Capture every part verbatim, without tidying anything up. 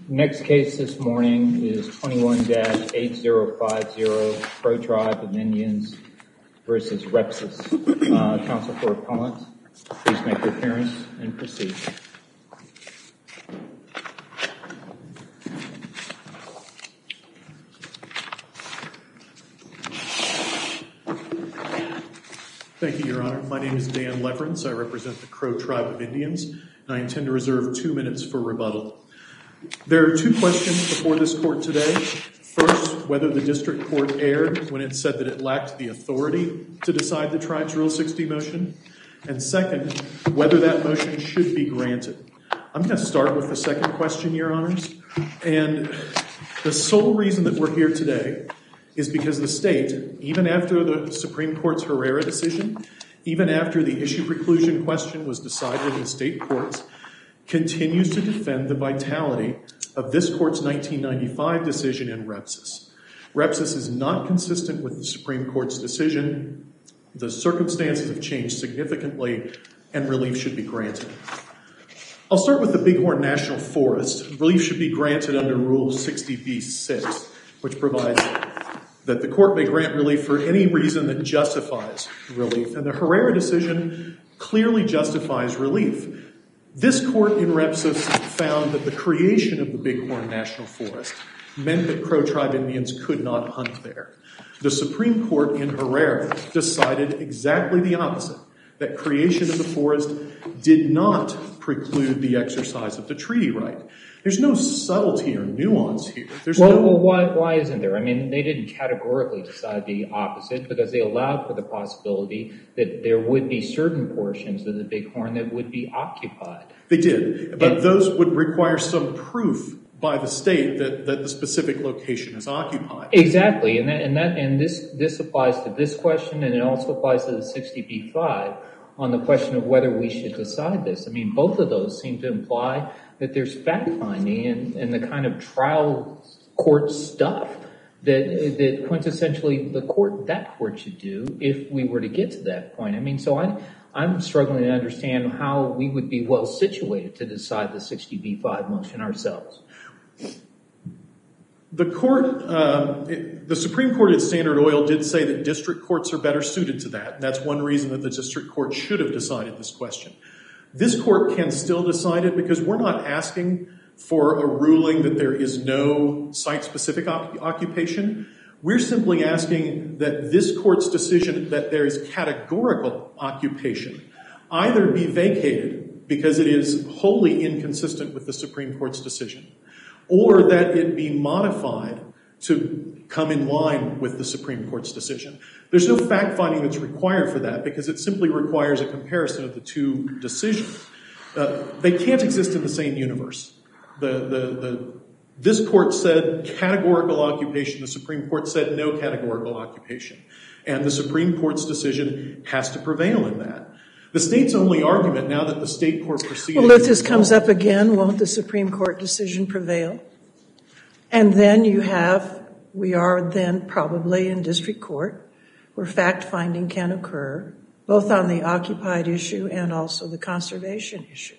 Next case this morning is twenty-one dash eight zero five zero, Crow Tribe of Indians versus Repsis. Uh, counsel for appellant, please make your appearance and proceed. Thank you, Your Honor. My name is Dan Leverance. I represent the Crow Tribe of Indians, and I intend to reserve two minutes for rebuttal. There are two questions before this court today. First, whether the district court erred when it said that it lacked the authority to decide the tribe's Rule sixty motion. And second, whether that motion should be granted. I'm going to start with the second question, Your Honors. And the sole reason that we're here today is because the state, even after the Supreme Court's Herrera decision, even after the issue preclusion question was decided in the state courts, continues to defend the vitality of this court's nineteen ninety-five decision in Repsis. Repsis is not consistent with the Supreme Court's decision. The circumstances have changed significantly, and relief should be granted. I'll start with the Bighorn National Forest. Relief should be granted under Rule sixty B six, which provides that the court may grant relief for any reason that justifies relief. And the Herrera decision clearly justifies relief. This court in Repsis found that the creation of the Bighorn National Forest meant that Crow Tribe Indians could not hunt there. The Supreme Court in Herrera decided exactly the opposite, that creation of the forest did not preclude the exercise of the treaty right. There's no subtlety or nuance here. There's well, no... well why, why isn't there? I mean, they didn't categorically decide the opposite because they allowed for the possibility that there would be certain portions of the Bighorn that would be occupied. They did, but and, those would require some proof by the state that, that the specific location is occupied. Exactly, and that, and that and this this applies to this question, and it also applies to the sixty B five on the question of whether we should decide this. I mean, both of those seem to imply that there's fact-finding and, and the kind of trial court stuff that that quintessentially the court that court should do if we were to get to that point. I mean, so I. I'm struggling to understand how we would be well situated to decide the sixty B five motion ourselves. The court, uh, it, the Supreme Court at Standard Oil did say that district courts are better suited to that. And that's one reason that the district court should have decided this question. This court can still decide it because we're not asking for a ruling that there is no site-specific op- occupation. We're simply asking that this court's decision that there is categorical occupation either be vacated because it is wholly inconsistent with the Supreme Court's decision, or that it be modified to come in line with the Supreme Court's decision. There's no fact-finding that's required for that because it simply requires a comparison of the two decisions. Uh, they can't exist in the same universe. The, the, the This court said categorical occupation. The Supreme Court said no categorical occupation. And the Supreme Court's decision has to prevail in that. The state's only argument now that the state court proceeding... Well, if this comes up again, won't the Supreme Court decision prevail? And then you have, we are then probably in district court where fact-finding can occur, both on the occupied issue and also the conservation issue.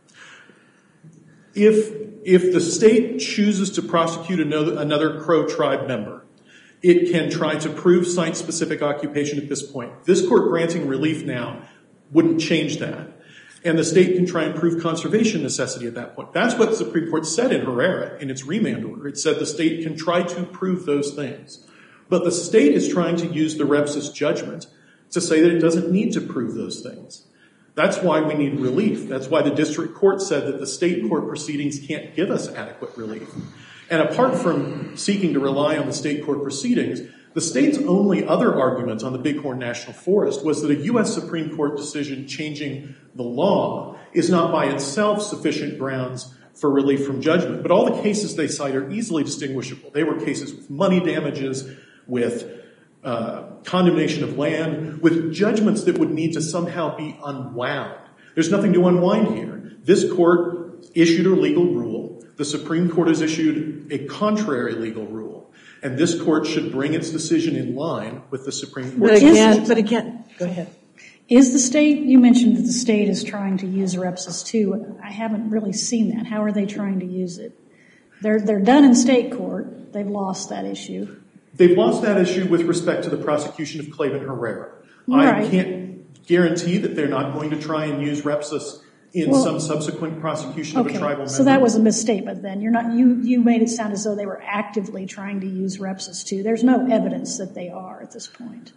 If if the state chooses to prosecute another, another Crow Tribe member, it can try to prove site-specific occupation at this point. This court granting relief now wouldn't change that. And the state can try and prove conservation necessity at that point. That's what the Supreme Court said in Herrera in its remand order. It said the state can try to prove those things. But the state is trying to use the Repsis judgment to say that it doesn't need to prove those things. That's why we need relief. That's why the district court said that the state court proceedings can't give us adequate relief. And apart from seeking to rely on the state court proceedings, the state's only other argument on the Bighorn National Forest was that a U S Supreme Court decision changing the law is not by itself sufficient grounds for relief from judgment. But all the cases they cite are easily distinguishable. They were cases with money damages, with uh, condemnation of land, with judgments that would need to somehow be unwound. There's nothing to unwind here. This court issued a legal rule. The Supreme Court has issued a contrary legal rule. And this court should bring its decision in line with the Supreme Court. But again, but again, go ahead. Is the state, you mentioned that the state is trying to use Repsis too. I haven't really seen that. How are they trying to use it? They're, they're done in state court. They've lost that issue. They've lost that issue with respect to the prosecution of Clayton Herrera. Right. I can't guarantee that they're not going to try and use Repsis in well, some subsequent prosecution okay. of a tribal member. So that was a misstatement then. You're not, you, you made it sound as though they were actively trying to use Repsis too. There's no evidence that they are at this point.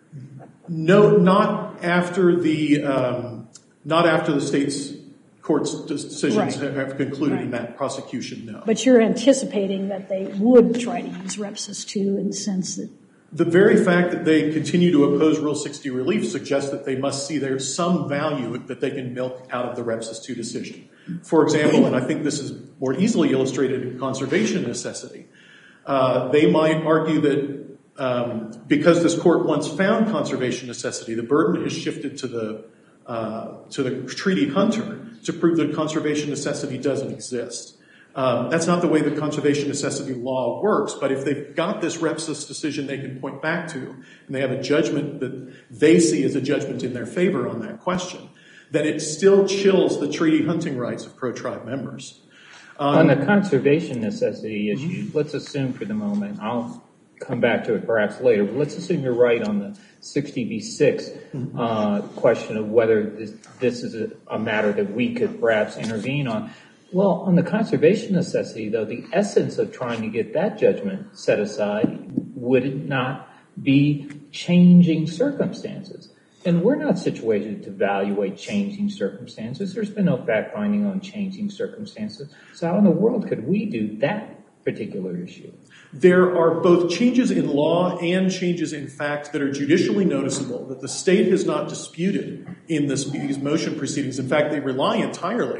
No, not after the, um, not after the state's court's decisions right. have, have concluded right. in that prosecution, no. But you're anticipating that they would try to use Repsis too in the sense that the very fact that they continue to oppose Rule sixty relief suggests that they must see there's some value that they can milk out of the Repsis two decision. For example, and I think this is more easily illustrated in conservation necessity, uh, they might argue that um, because this court once found conservation necessity, the burden has shifted to the uh, to the treaty hunter to prove that conservation necessity doesn't exist. Um, that's not the way the conservation necessity law works, but if they've got this Repsis decision they can point back to, and they have a judgment that they see as a judgment in their favor on that question, then it still chills the treaty hunting rights of pro-tribe members. Um, on the conservation necessity issue, mm-hmm. let's assume for the moment, I'll come back to it perhaps later, but let's assume you're right on the sixty v six mm-hmm. uh, question of whether this, this is a, a matter that we could perhaps intervene on. Well, on the conservation necessity, though, the essence of trying to get that judgment set aside would it not be changing circumstances? And we're not situated to evaluate changing circumstances. There's been no fact-finding on changing circumstances. So how in the world could we do that particular issue? There are both changes in law and changes in fact that are judicially noticeable that the state has not disputed in this, these motion proceedings. In fact, they rely entirely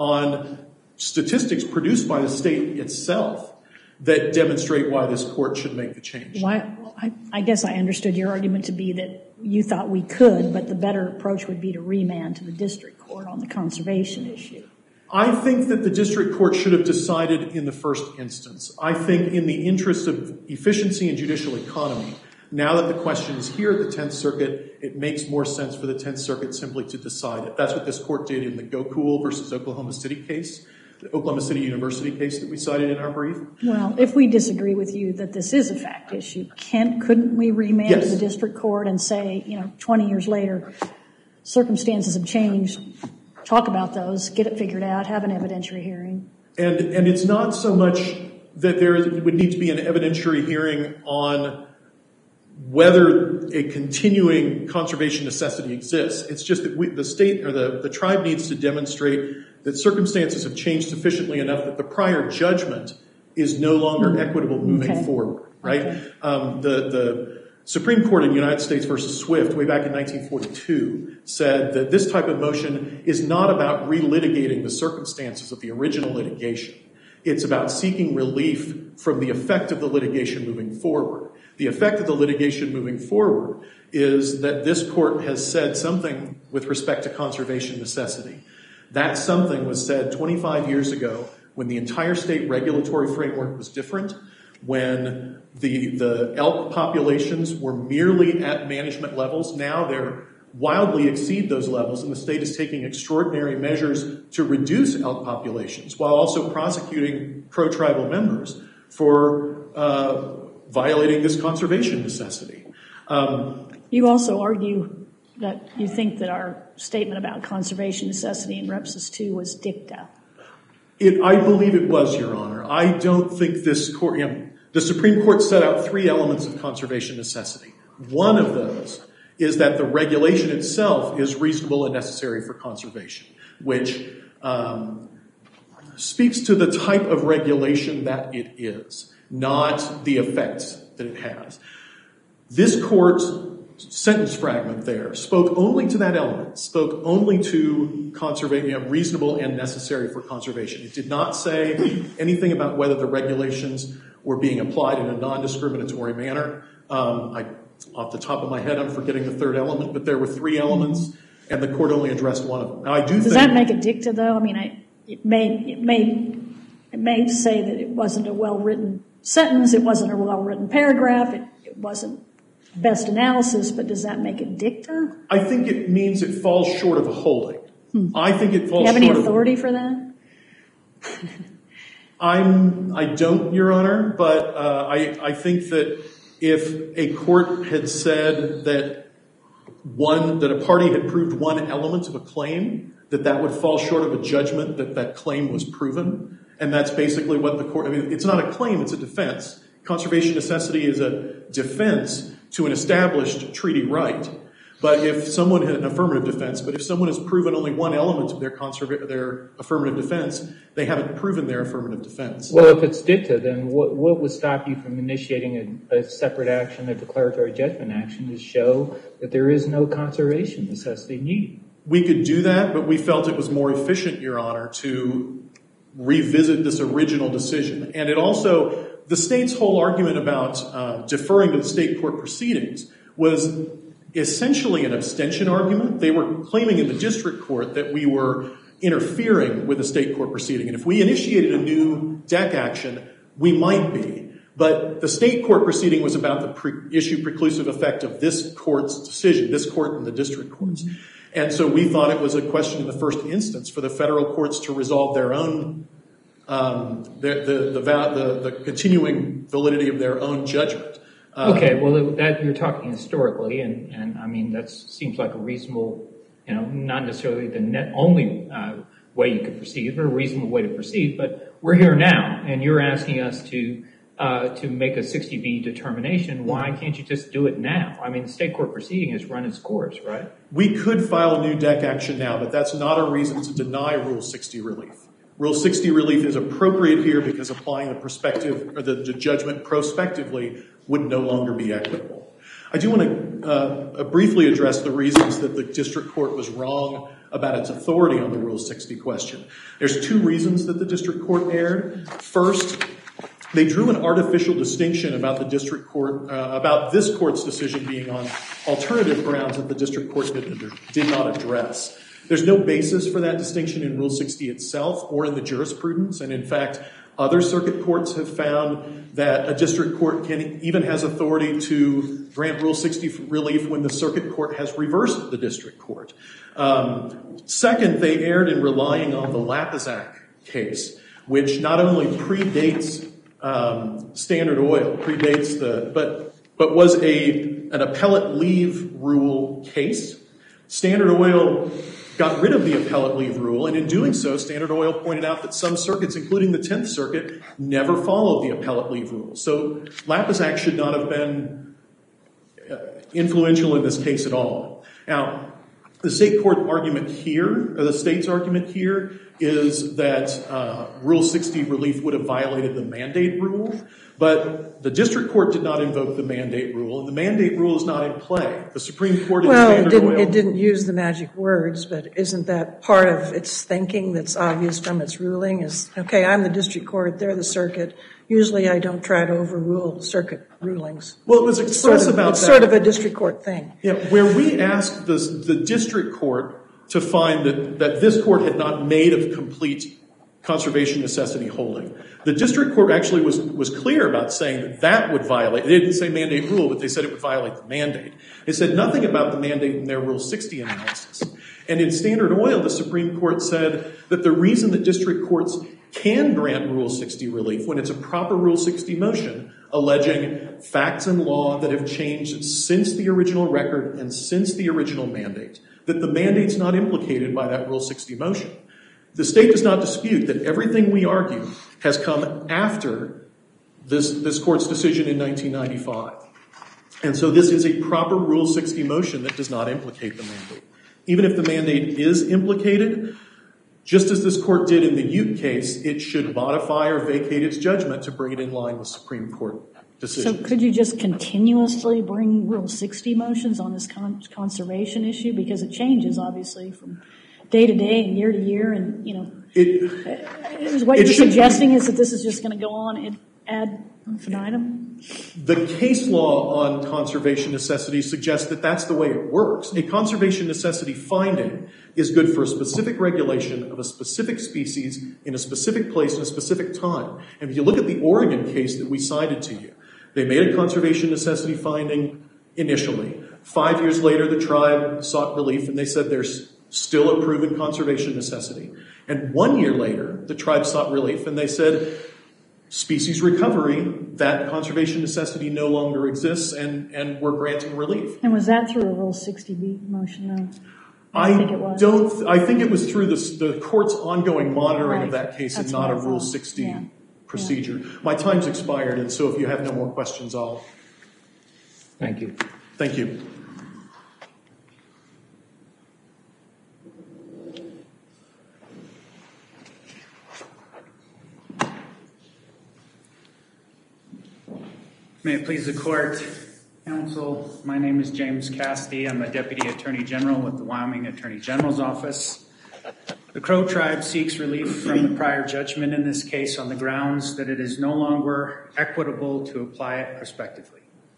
on statistics produced by the state itself that demonstrate why this court should make the change. Why, I, I guess I understood your argument to be that you thought we could, but the better approach would be to remand to the district court on the conservation issue. I think that the district court should have decided in the first instance. I think in the interest of efficiency and judicial economy, now that the question is here at the Tenth Circuit, it makes more sense for the Tenth Circuit simply to decide it. That's what this court did in the Gokul versus Oklahoma City case, the Oklahoma City University case that we cited in our brief. Well, if we disagree with you that this is a fact issue, can, couldn't we remand yes. to the district court and say, you know, twenty years later, circumstances have changed, talk about those, get it figured out, have an evidentiary hearing? And, and it's not so much that there would need to be an evidentiary hearing on whether a continuing conservation necessity exists. It's just that we, the state or the, the tribe needs to demonstrate that circumstances have changed sufficiently enough that the prior judgment is no longer equitable moving okay. forward, right? Okay. Um, the, the Supreme Court in United States versus Swift way back in nineteen forty-two said that this type of motion is not about relitigating the circumstances of the original litigation. It's about seeking relief from the effect of the litigation moving forward. The effect of the litigation moving forward is that this court has said something with respect to conservation necessity. That something was said twenty-five years ago when the entire state regulatory framework was different, when the, the elk populations were merely at management levels. Now they're wildly exceed those levels, and the state is taking extraordinary measures to reduce elk populations while also prosecuting pro-tribal members for uh, violating this conservation necessity. Um, you also argue that you think that our statement about conservation necessity in Repsis two was dicta. It, I believe it was, Your Honor. I don't think this court, you know, the Supreme Court set out three elements of conservation necessity. One of those is that the regulation itself is reasonable and necessary for conservation, which um, speaks to the type of regulation that it is, not the effects that it has. This court's sentence fragment there spoke only to that element, spoke only to conservation, you know, reasonable and necessary for conservation. It did not say anything about whether the regulations were being applied in a non-discriminatory manner. Um, I, off the top of my head, I'm forgetting the third element, but there were three elements, and the court only addressed one of them. Now, I do Does think, that make it dicta, though? I mean, I, it may it may it may say that it wasn't a well-written sentence, it wasn't a well-written paragraph, it, it wasn't best analysis, but does that make it dicta? I think it means it falls short of a holding. Hmm. I think it falls short of... Do you have any authority for that? I'm, I don't, Your Honor, but uh, I, I think that if a court had said that one, that a party had proved one element of a claim, that that would fall short of a judgment that that claim was proven, and that's basically what the court, I mean, it's not a claim, it's a defense. Conservation necessity is a defense to an established treaty right. But if someone had an affirmative defense, but if someone has proven only one element of their conserva- their affirmative defense, they haven't proven their affirmative defense. Well, if it's dicta, then what, what would stop you from initiating a, a separate action, a declaratory judgment action, to show that there is no conservation necessity need? We could do that, but we felt it was more efficient, Your Honor, to revisit this original decision. And it also, the state's whole argument about uh, deferring to the state court proceedings was essentially an abstention argument. They were claiming in the district court that we were interfering with the state court proceeding. And if we initiated a new D E C action, we might be. But the state court proceeding was about the pre- issue preclusive effect of this court's decision, this court and the district courts. And so we thought it was a question in the first instance for the federal courts to resolve their own, um, the, the, the, the, the continuing validity of their own judgment. Um, okay, well, that you're talking historically, and, and I mean, that seems like a reasonable, you know, not necessarily the net only uh, way you could proceed, but a reasonable way to proceed. But we're here now, and you're asking us to uh, to make a sixty B determination. Why can't you just do it now? I mean, the state court proceeding has run its course, right? We could file a new D E C action now, but that's not a reason to deny Rule sixty relief. Rule sixty relief is appropriate here because applying the perspective or the, the judgment prospectively would no longer be equitable. I do want to uh, briefly address the reasons that the district court was wrong about its authority on the Rule sixty question. There's two reasons that the district court erred. First, they drew an artificial distinction about the district court, uh, about this court's decision being on alternative grounds that the district court did, did not address. There's no basis for that distinction in Rule sixty itself or in the jurisprudence, and in fact, other circuit courts have found that a district court can even has authority to grant Rule sixty relief when the circuit court has reversed the district court. Um, second, they erred in relying on the Lapizak case, which not only predates um, Standard Oil, predates the, but but was a an appellate leave rule case. Standard Oil got rid of the appellate leave rule, and in doing so, Standard Oil pointed out that some circuits, including the Tenth Circuit, never followed the appellate leave rule. So Lapizak should not have been uh, influential in this case at all. Now, the state court argument here, or the state's argument here, is that uh, Rule sixty relief would have violated the mandate rule, but the district court did not invoke the mandate rule, and the mandate rule is not in play. The Supreme Court in well, Standard it didn't, Oil... it didn't use the magic words, but isn't that part of its thinking that's obvious from its ruling? Is, okay, I'm the district court, they're the circuit. Usually I don't try to overrule circuit rulings. Well, it was expressed sort of, about it's that. sort of a district court thing. Yeah, where we asked the, the district court to find that, that this court had not made a complete conservation necessity holding. The district court actually was, was clear about saying that that would violate, they didn't say mandate rule, but they said it would violate the mandate. They said nothing about the mandate in their Rule sixty analysis. And in Standard Oil, the Supreme Court said that the reason that district courts can grant Rule sixty relief when it's a proper Rule sixty motion, alleging facts and law that have changed since the original record and since the original mandate, that the mandate's not implicated by that Rule sixty motion. The state does not dispute that everything we argue has come after this, this court's decision in nineteen ninety-five. And so this is a proper Rule sixty motion that does not implicate the mandate. Even if the mandate is implicated, just as this court did in the Ute case, it should modify or vacate its judgment to bring it in line with Supreme Court decisions. So could you just continuously bring Rule sixty motions on this con- conservation issue? Because it changes, obviously, from day to day and year to year, and, you know, It, uh, what it you're should, suggesting is that this is just going to go on ad infinitum? The case law on conservation necessity suggests that that's the way it works. A conservation necessity finding is good for a specific regulation of a specific species in a specific place in a specific time. And if you look at the Oregon case that we cited to you, they made a conservation necessity finding initially. Five years later, the tribe sought relief, and they said there's still a proven conservation necessity. And one year later, the tribe sought relief, and they said species recovery, that conservation necessity no longer exists, and, and we're granting relief. And was that through a Rule sixty B motion, though? I, I think it was. don't. I think it was through the, the court's ongoing monitoring Right. of that case That's and not a what I Rule thought. sixty Yeah. procedure. Yeah. My time's expired, and so if you have no more questions, I'll. Thank you. Thank you. May it please the court, counsel, my name is James Cassidy. I'm a Deputy Attorney General with the Wyoming Attorney General's Office. The Crow Tribe seeks relief from the prior judgment in this case on the grounds that it is no longer equitable to apply it prospectively.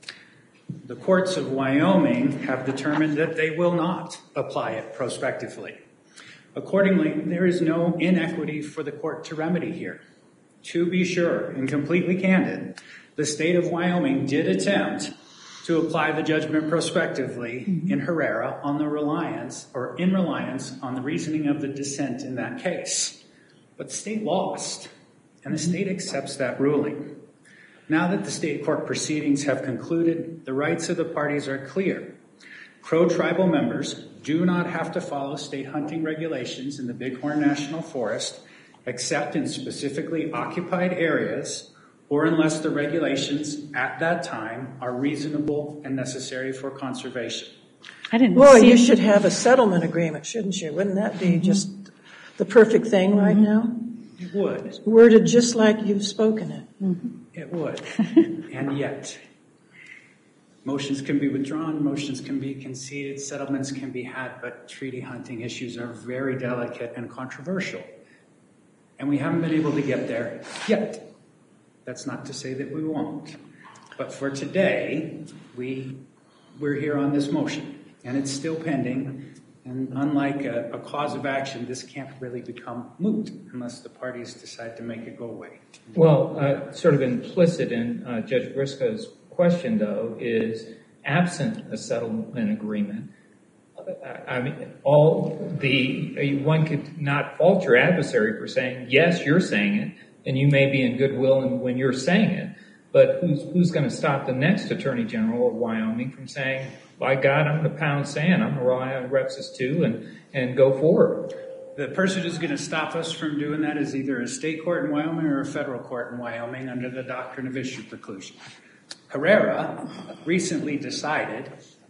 The courts of Wyoming have determined that they will not apply it prospectively. Accordingly, there is no inequity for the court to remedy here. To be sure and completely candid, the state of Wyoming did attempt to apply the judgment prospectively in Herrera on the reliance, or in reliance on the reasoning of the dissent in that case. But the state lost, and the state accepts that ruling. Now that the state court proceedings have concluded, the rights of the parties are clear. Crow tribal members do not have to follow state hunting regulations in the Bighorn National Forest, except in specifically occupied areas, or unless the regulations at that time are reasonable and necessary for conservation. I didn't Boy, see you should have a settlement agreement, shouldn't you? Wouldn't that be mm-hmm. just the perfect thing mm-hmm. right now? It would. Worded just like you've spoken it. Mm-hmm. It would. And yet, motions can be withdrawn, motions can be conceded, settlements can be had, but treaty hunting issues are very delicate and controversial. And we haven't been able to get there yet. That's not to say that we won't. But for today, we, we're here on this motion, and it's still pending. And unlike a, a cause of action, this can't really become moot unless the parties decide to make it go away. Well, uh, sort of implicit in uh, Judge Briscoe's question, though, is absent a settlement agreement. I mean, all the one could not fault your adversary for saying, yes, you're saying it, and you may be in goodwill when you're saying it, but who's who's going to stop the next Attorney General of Wyoming from saying, by God, I'm going to pound sand, I'm going to rely on Repsis two and, and go forward? The person who's going to stop us from doing that is either a state court in Wyoming or a federal court in Wyoming under the doctrine of issue preclusion. Herrera recently decided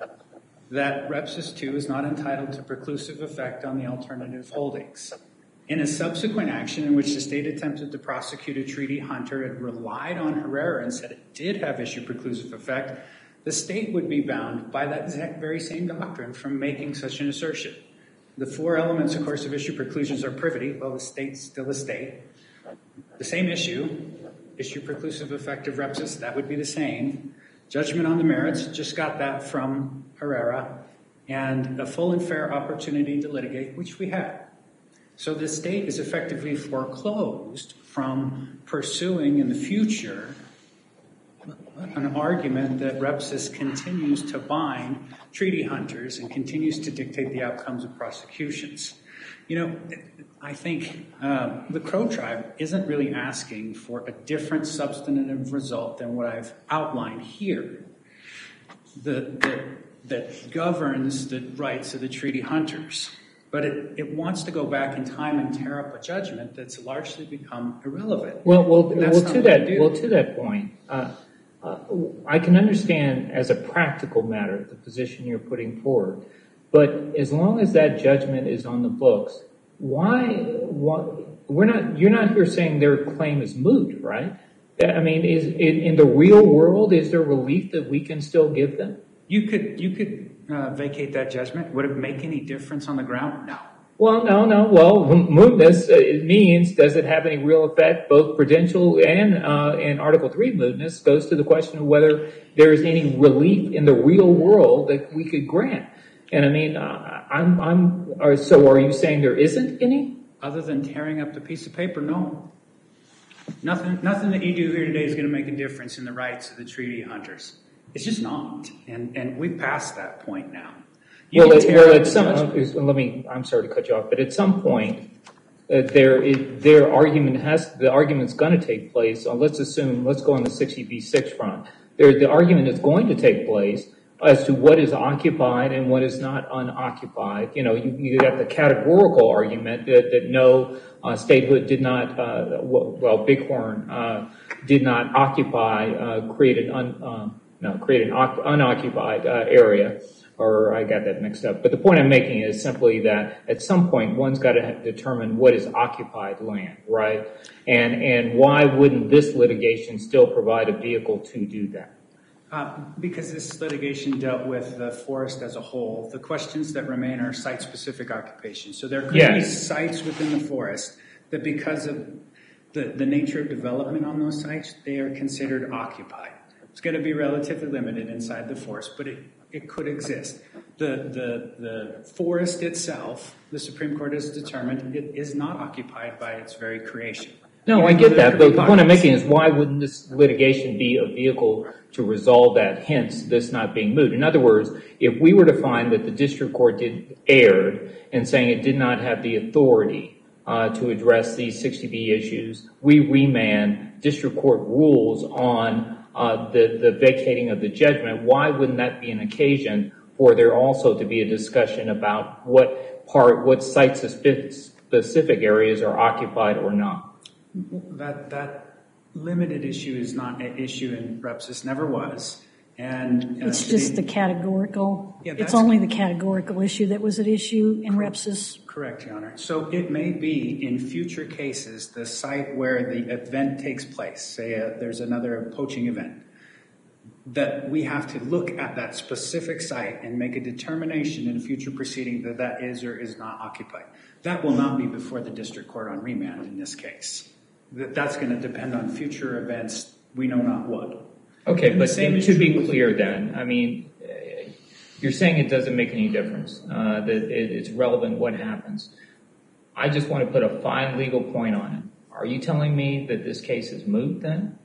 that Repsis two is not entitled to preclusive effect on the alternative holdings. In a subsequent action in which the state attempted to prosecute a treaty hunter and relied on Herrera and said it did have issue preclusive effect, the state would be bound by that very same doctrine from making such an assertion. The four elements, of course, of issue preclusions are privity. Well, the state's still a state. The same issue, issue preclusive effect of Repsis, that would be the same. Judgment on the merits, just got that from Herrera, and a full and fair opportunity to litigate, which we had. So the state is effectively foreclosed from pursuing in the future an argument that Repsis continues to bind treaty hunters and continues to dictate the outcomes of prosecutions. You know, I think uh, the Crow Tribe isn't really asking for a different substantive result than what I've outlined here that, that, that governs the rights of the treaty hunters. But it, it wants to go back in time and tear up a judgment that's largely become irrelevant. Well, well, well to that, well, to that point, uh, uh, I can understand as a practical matter the position you're putting forward. But as long as that judgment is on the books, why, why we're not? You're not here saying their claim is moot, right? I mean, is in, in the real world, is there relief that we can still give them? You could, you could. Uh, vacate that judgment. Would it make any difference on the ground? No. Well, no, no. Well, mootness uh, it means, does it have any real effect? Both prudential and uh, and Article three mootness goes to the question of whether there is any relief in the real world that we could grant. And I mean, uh, I'm, I'm. Or, so, are you saying there isn't any? Other than tearing up the piece of paper, no. Nothing. Nothing that you do here today is going to make a difference in the rights of the treaty hunters. It's just not, and and we've passed that point now. You well, it, well, at some, uh, let me. I'm sorry to cut you off, but at some point, uh, their it, their argument has the argument's going to take place. Uh, let's assume let's go on the sixty B six front. There, the argument is going to take place as to what is occupied and what is not unoccupied. You know, you, you got the categorical argument that, that no uh, statehood did not, uh, well, Bighorn uh, did not occupy, uh, create an un, uh, no, create an unoccupied uh, area, or I got that mixed up. But the point I'm making is simply that at some point one's got to determine what is occupied land, right? And and why wouldn't this litigation still provide a vehicle to do that? Uh, because this litigation dealt with the forest as a whole, the questions that remain are site-specific occupation. So there could yes. be sites within the forest that because of the, the nature of development on those sites, they are considered occupied. It's going to be relatively limited inside the forest, but it, it could exist. The, the, the forest itself, the Supreme Court has determined, it is not occupied by its very creation. No, I get that, but the point I'm making is why wouldn't this litigation be a vehicle to resolve that, hence this not being moved? In other words, if we were to find that the district court did erred in saying it did not have the authority uh, to address these sixty B issues, we remand district court rules on uh, the, the vacating of the judgment, why wouldn't that be an occasion for there also to be a discussion about what part, what site-specific areas are occupied or not? That that limited issue is not an issue in Repsis, never was, and uh, it's just the, the categorical. Yeah, it's only the categorical issue that was at issue in Repsis. Correct, Your Honor. So it may be in future cases the site where the event takes place. Say uh, there's another poaching event, that we have to look at that specific site and make a determination in a future proceeding that that is or is not occupied. That will not be before the district court on remand in this case. That's going to depend on future events, we know not what. Okay, and but to be clear then, I mean, you're saying it doesn't make any difference, uh, that it, it's relevant what happens. I just want to put a fine legal point on it. Are you telling me that this case is moot then?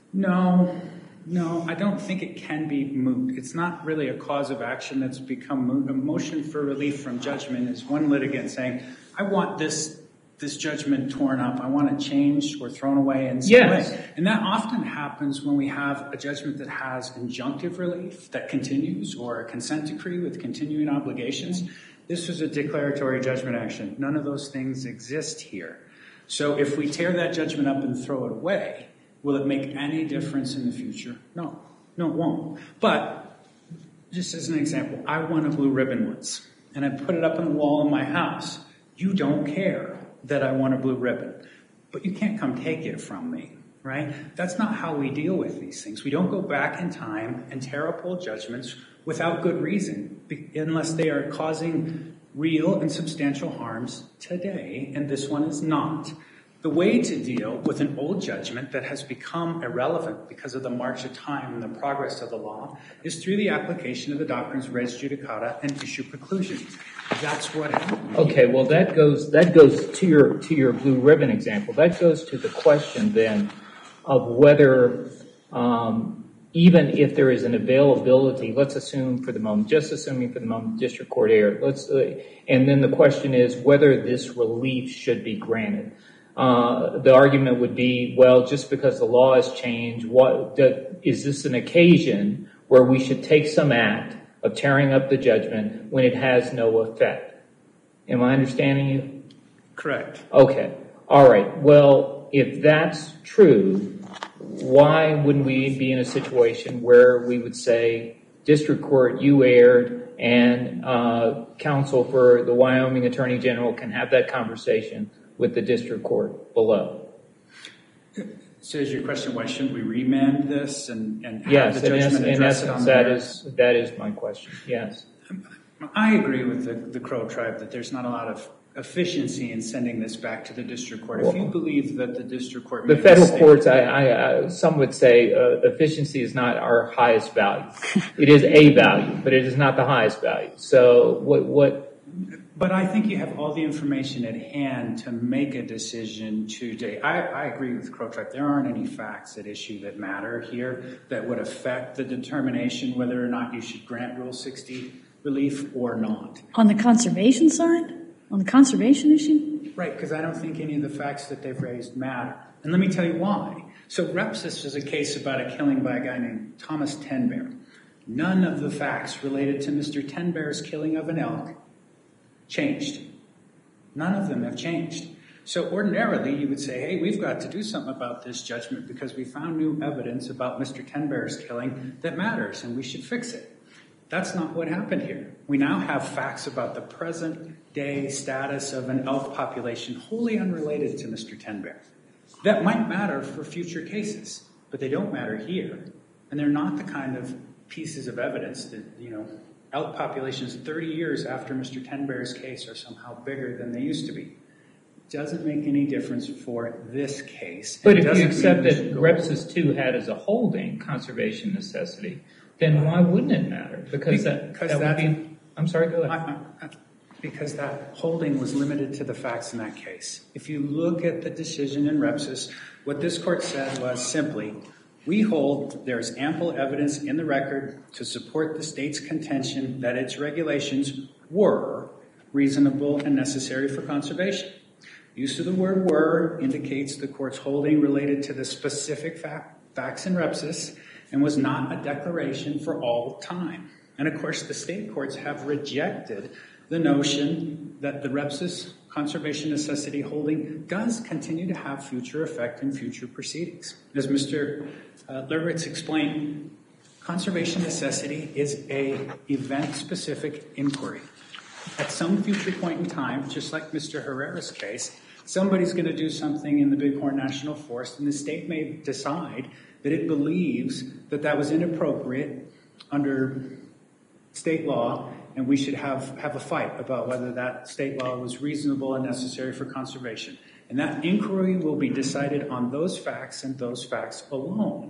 No, no, I don't think it can be moot. It's not really a cause of action that's become moot. A motion for relief from judgment is one litigant saying, I want this this judgment torn up. I want it changed or thrown away in some yes. way. And that often happens when we have a judgment that has injunctive relief that continues or a consent decree with continuing obligations. This was a declaratory judgment action. None of those things exist here. So if we tear that judgment up and throw it away, will it make any difference in the future? No. No, it won't. But just as an example, I won a blue ribbon once, and I put it up on the wall in my house. You don't care that I want a blue ribbon, but you can't come take it from me, right? That's not how we deal with these things. We don't go back in time and tear up old judgments without good reason, unless they are causing real and substantial harms today, and this one is not. The way to deal with an old judgment that has become irrelevant because of the march of time and the progress of the law is through the application of the doctrines res judicata and issue preclusion. That's what happened. Okay, well that goes that goes to your to your blue ribbon example. That goes to the question then of whether um, even if there is an availability, let's assume for the moment, just assuming for the moment, district court error. Let's uh, and then the question is whether this relief should be granted. Uh, the argument would be, well, just because the law has changed, what the, is this an occasion where we should take some act of tearing up the judgment when it has no effect? Am I understanding you? Correct. Okay. All right. Well, if that's true, why wouldn't we be in a situation where we would say, district court, you erred, and uh, counsel for the Wyoming Attorney General can have that conversation with the district court below? So is your question, why shouldn't we remand this and, and have yes, the judgment in address essence, it on that the is, that is my question, yes. I agree with the, the Crow tribe that there's not a lot of efficiency in sending this back to the district court. If you believe that the district court... The federal courts, I, I, I, some would say uh, efficiency is not our highest value. It is a value, but it is not the highest value. So what... what But I think you have all the information at hand to make a decision today. I, I agree with Crow tribe. There aren't any facts at issue that matter here that would affect the determination whether or not you should grant Rule sixty relief or not. On the conservation side? On the conservation issue? Right, because I don't think any of the facts that they've raised matter. And let me tell you why. So Repsis is a case about a killing by a guy named Thomas Tenbear. None of the facts related to Mister Tenbear's killing of an elk changed. None of them have changed. So ordinarily you would say, hey, we've got to do something about this judgment because we found new evidence about Mister Tenbear's killing that matters and we should fix it. That's not what happened here. We now have facts about the present day status of an elk population wholly unrelated to Mister Tenbear. That might matter for future cases, but they don't matter here. And they're not the kind of pieces of evidence that, you know, elk populations thirty years after Mister Tenbear's case are somehow bigger than they used to be. It doesn't make any difference for this case. But if you accept that Repsis two had as a holding conservation necessity, then why wouldn't it matter? Because that, because that would be, I'm sorry, go ahead. I, I, because that holding was limited to the facts in that case. If you look at the decision in Repsis, what this court said was simply, we hold there's ample evidence in the record to support the state's contention that its regulations were reasonable and necessary for conservation. Use of the word were indicates the court's holding related to the specific fact, facts in Repsis and was not a declaration for all time. And of course, the state courts have rejected the notion that the Repsis conservation necessity holding does continue to have future effect in future proceedings. As Mister Uh, Leveritz explained, conservation necessity is a event-specific inquiry. At some future point in time, just like Mister Herrera's case, somebody's going to do something in the Bighorn National Forest, and the state may decide that it believes that that was inappropriate under state law, and we should have, have a fight about whether that state law was reasonable and necessary for conservation. And that inquiry will be decided on those facts and those facts alone.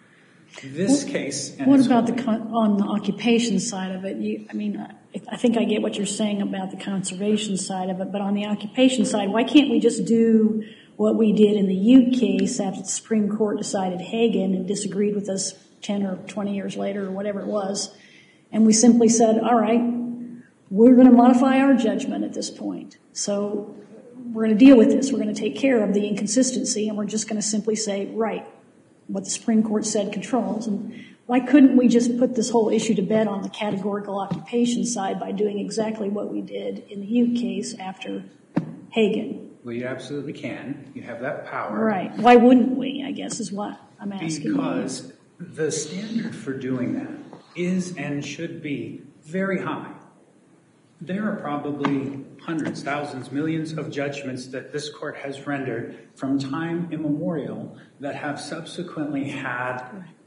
This what, case... What about the con- on the occupation side of it? You, I mean, I, I think I get what you're saying about the conservation side of it, but on the occupation side, why can't we just do what we did in the Ute case after the Supreme Court decided Hagen and disagreed with us ten or twenty years later or whatever it was, and we simply said, all right, we're going to modify our judgment at this point. So we're going to deal with this. We're going to take care of the inconsistency, and we're just going to simply say, right, what the Supreme Court said controls. And why couldn't we just put this whole issue to bed on the categorical occupation side by doing exactly what we did in the Ute case after Hagen? Well, you absolutely can. You have that power. Right. Why wouldn't we, I guess, is what I'm asking. Because the standard for doing that is and should be very high. There are probably hundreds, thousands, millions of judgments that this court has rendered from time immemorial that have subsequently had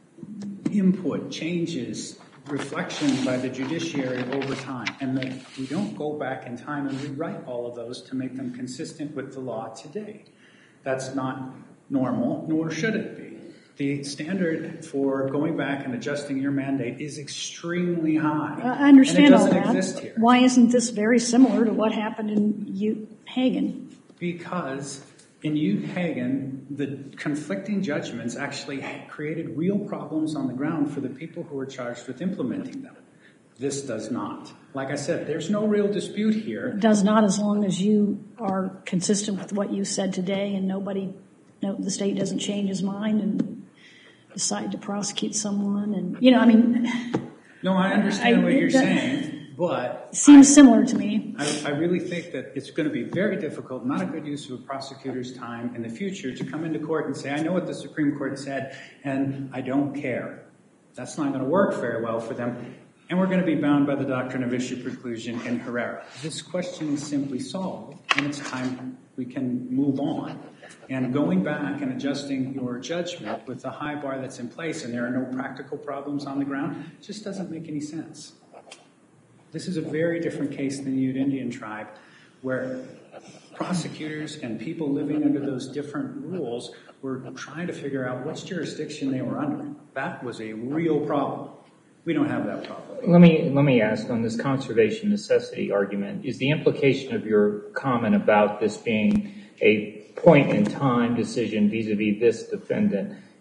input, changes, reflection by the judiciary over time. And that we don't go back in time and rewrite all of those to make them consistent with the law today. That's not normal, nor should it be. The standard for going back and adjusting your mandate is extremely high. I understand all that. And it doesn't exist here. Why isn't this very similar to what happened in Ute Hagen? Because in Ute Hagen, the conflicting judgments actually created real problems on the ground for the people who were charged with implementing them. This does not. Like I said, there's no real dispute here. It does not, as long as you are consistent with what you said today and nobody, no, the state doesn't change his mind and decide to prosecute someone. And, you know, I mean... No, I understand I, what you're that, saying, but... Seems I, similar to me. I, I really think that it's going to be very difficult, not a good use of a prosecutor's time in the future, to come into court and say, I know what the Supreme Court said, and I don't care. That's not going to work very well for them. And we're going to be bound by the doctrine of issue preclusion in Herrera. This question is simply solved, and it's time we can move on. And going back and adjusting your judgment with the high bar that's in place and there are no practical problems on the ground just doesn't make any sense. This is a very different case than the Ute Indian tribe, where prosecutors and people living under those different rules were trying to figure out which jurisdiction they were under. That was a real problem. We don't have that problem. Let me let me ask on this conservation necessity argument, is the implication of your comment about this being a point in time decision vis-a-vis this defendant,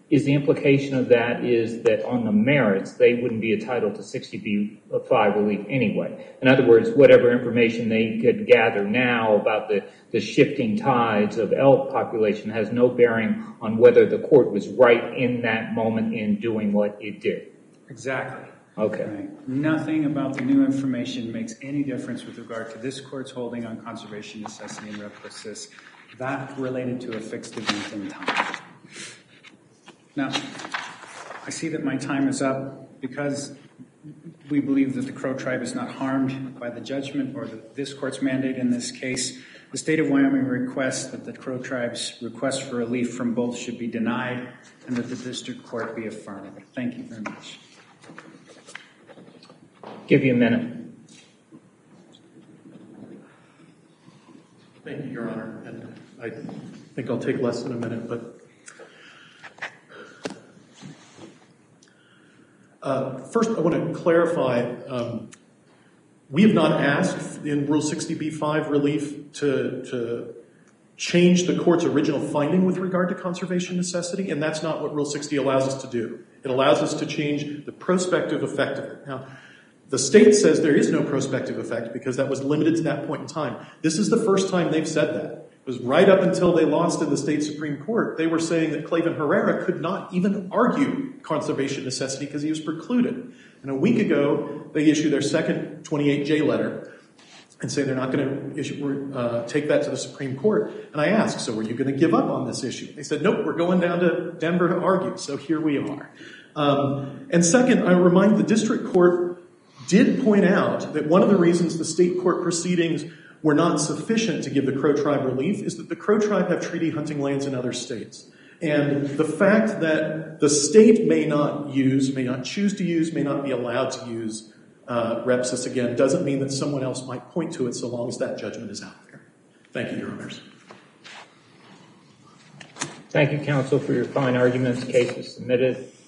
is the implication of that is that on the merits, they wouldn't be entitled to sixty B five relief anyway. In other words, whatever information they could gather now about the, the shifting tides of elk population has no bearing on whether the court was right in that moment in doing what it did. Exactly. Okay. Right. Nothing about the new information makes any difference with regard to this court's holding on conservation necessity and replicas. That related to a fixed event in time. Now, I see that my time is up. Because we believe that the Crow tribe is not harmed by the judgment or the, this court's mandate in this case, the state of Wyoming requests that the Crow tribe's request for relief from both should be denied and that the district court be affirmed. Thank you very much. Give you a minute. Thank you, Your Honor. And I think I'll take less than a minute, but uh, first I want to clarify, um, we have not asked in Rule sixty B five relief to, to change the court's original finding with regard to conservation necessity, and that's not what Rule sixty allows us to do. It allows us to change the prospective effect of it. Now, the state says there is no prospective effect because that was limited to that point in time. This is the first time they've said that. It was right up until they lost in the state Supreme Court. They were saying that Clavin Herrera could not even argue conservation necessity because he was precluded. And a week ago, they issued their second twenty-eight J letter and say they're not going to issue, uh, take that to the Supreme Court. And I asked, so are you going to give up on this issue? They said, nope, we're going down to Denver to argue. So here we are. Um, and second, I remind the district court did point out that one of the reasons the state court proceedings were not sufficient to give the Crow tribe relief is that the Crow tribe have treaty hunting lands in other states. And the fact that the state may not use, may not choose to use, may not be allowed to use uh, Repsis again doesn't mean that someone else might point to it so long as that judgment is out there. Thank you, Your Honors. Thank you, counsel, for your fine arguments. Case is submitted.